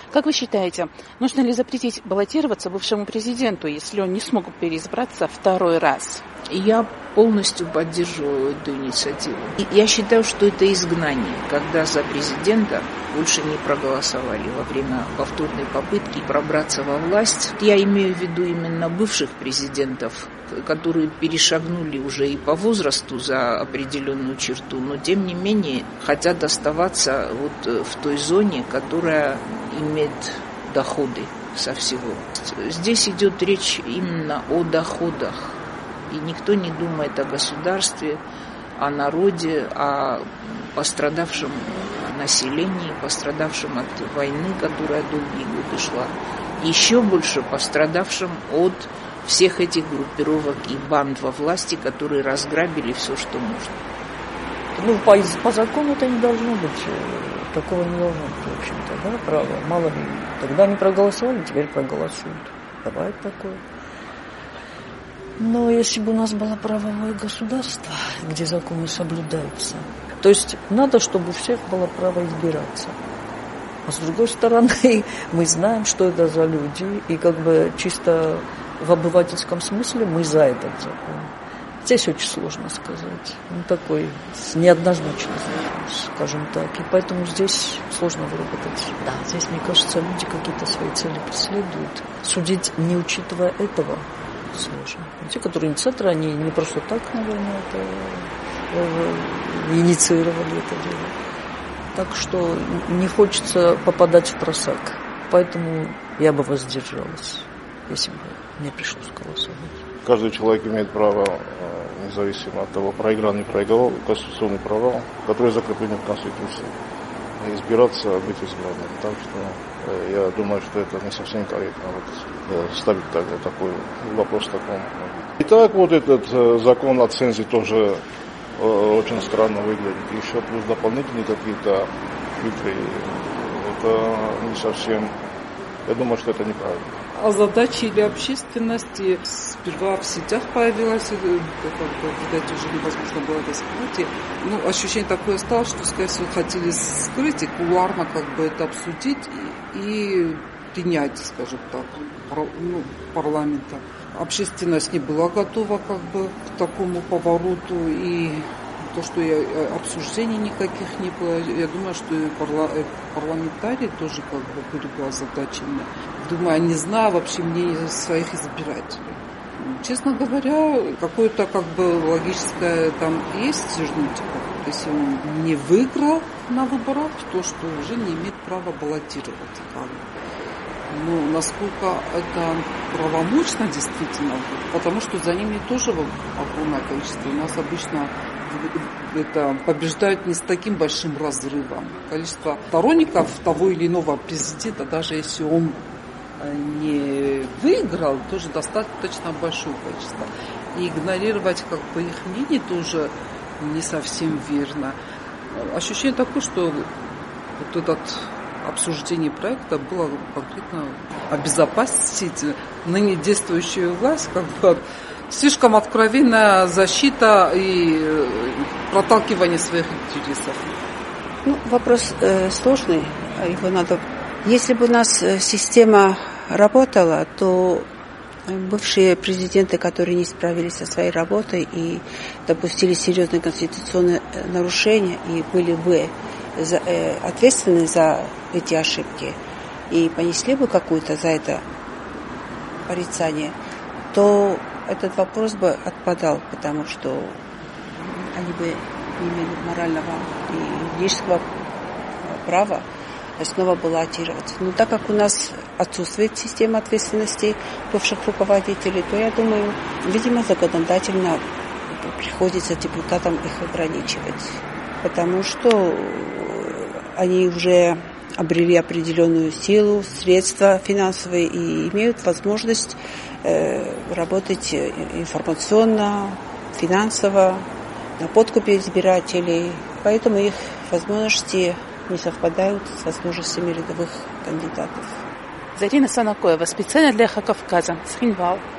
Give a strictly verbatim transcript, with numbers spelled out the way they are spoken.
Как вы считаете, нужно ли запретить баллотироваться бывшему президенту, если он не смог переизбраться второй раз? Я полностью поддерживаю эту инициативу. Я считаю, что это изгнание, когда за президента больше не проголосовали во время повторной попытки пробраться во власть. Я имею в виду именно бывших президентов, которые перешагнули уже и по возрасту за определенную черту, но тем не менее хотят оставаться вот в той зоне, которая имеет доходы со всего. Здесь идет речь именно о доходах. И никто не думает о государстве, о народе, о пострадавшем населении, пострадавшем от войны, которая долгие годы шла. Еще больше пострадавшим от всех этих группировок и банд во власти, которые разграбили все, что можно. Ну, по, по закону это не должно быть, такого не должно быть, в общем-то, да, право. Мало ли, тогда не проголосовали, теперь проголосуют. Бывает такое. Но если бы у нас было правовое государство, где законы соблюдаются, то есть надо, чтобы у всех было право избираться. А с другой стороны, мы знаем, что это за люди, и как бы чисто в обывательском смысле мы за этот закон. Здесь очень сложно сказать. Он такой неоднозначный, скажем так. И поэтому здесь сложно выработать. Да, здесь, мне кажется, люди какие-то свои цели преследуют. Судить, не учитывая этого, сложно. Те, которые инициаторы, они не просто так, наверное, это инициировали это дело. Так что не хочется попадать в просак. Поэтому я бы воздержалась, если бы мне пришлось голосовать. Каждый человек имеет право, независимо от того, проиграл, не проиграл, конституционный провал, который закреплен в Конституции. Избираться, быть избранным. Так что я думаю, что это не совсем корректно вот, ставить так, такой вопрос в таком. Итак, вот этот закон о цензе тоже очень странно выглядит. Еще плюс дополнительные какие-то фильтры. Это не совсем... Я думаю, что это неправильно. Озадачили общественности. Сперва в сетях появилось, как бы, видать, уже невозможно было это скрыть. Ну, ощущение такое стало, что, скорее всего, хотели скрыть и кулуарно как бы это обсудить и, и принять, скажем так, ну, парламента. Общественность не была готова как бы к такому повороту, и то, что и обсуждений никаких не было, я думаю, что и парла- парламентарии тоже как бы были бы озадачены. Думаю, не знаю вообще мнения своих избирателей. Честно говоря, какое-то как бы логическое там есть, ну, типа, если он не выиграл на выборах, то что уже не имеет права баллотироваться. Как бы. Ну, насколько это правомочно действительно, потому что за ними тоже огромное количество. У нас обычно это побеждают не с таким большим разрывом. Количество сторонников того или иного президента, даже если он не выиграл, тоже достаточно большое количество. И игнорировать как бы их мнение тоже не совсем верно. Ощущение такое, что вот этот обсуждение проекта было конкретно обезопасить ныне действующую власть, как бы слишком откровенная защита и проталкивание своих интересов. Ну, вопрос э, сложный, его надо. Если бы у нас система работала, то бывшие президенты, которые не справились со своей работой и допустили серьезные конституционные нарушения и были бы за, э, ответственны за эти ошибки и понесли бы какую-то за это порицание, то этот вопрос бы отпадал, потому что они бы не имели морального и юридического права снова баллотироваться. Но так как у нас отсутствует система ответственности бывших руководителей, то, я думаю, видимо, законодательно приходится депутатам их ограничивать, потому что они уже обрели определенную силу, средства финансовые и имеют возможность э, работать информационно, финансово, на подкупе избирателей. Поэтому их возможности не совпадают с возможностями рядовых кандидатов. Зарина Санакоева, специально для Эхо Кавказа, Цхинвал.